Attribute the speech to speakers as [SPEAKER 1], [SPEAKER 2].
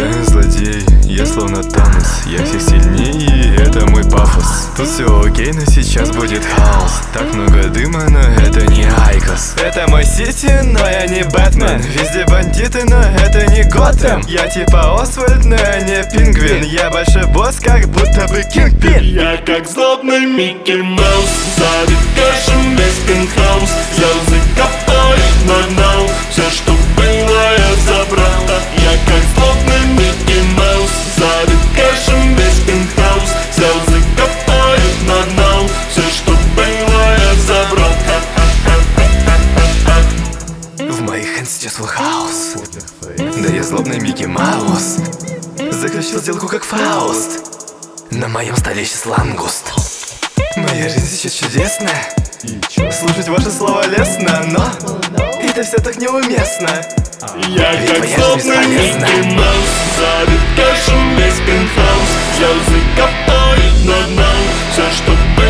[SPEAKER 1] Я злодей, я словно Танос. Я всех сильнее, это мой пафос. Тут все окей, но сейчас будет хаос. Так много дыма, но это не Айкос. Это мой Сити, но я не Бэтмен. Везде бандиты, но это не Готэм. Я типа Освальд, но я не Пингвин. Я большой босс, как будто бы Кингпин.
[SPEAKER 2] Я как злобный Микки Маус, забит кэшем весь пентхаус. Взял закопай на дно, все, что было, я забрал. Я как злобный Микки Маус, забит кэшем весь пентхаус. Взял закопай на дно, все, что было, я забрал.
[SPEAKER 1] В моих hands сейчас full хаус. Да я злобный Микки Маус. Заключил сделку как Фауст. На моем столе сейчас лангуст. Моя жизнь сейчас чудесная. Слушать ваши слова лестно, но это все так неуместно.
[SPEAKER 2] Я
[SPEAKER 1] Ведь
[SPEAKER 2] как
[SPEAKER 1] моя жизнь
[SPEAKER 2] злобный
[SPEAKER 1] бесполезна.
[SPEAKER 2] Микки Маус, забит кэшем весь пентхаус. Взял закопай на дно, все, что было.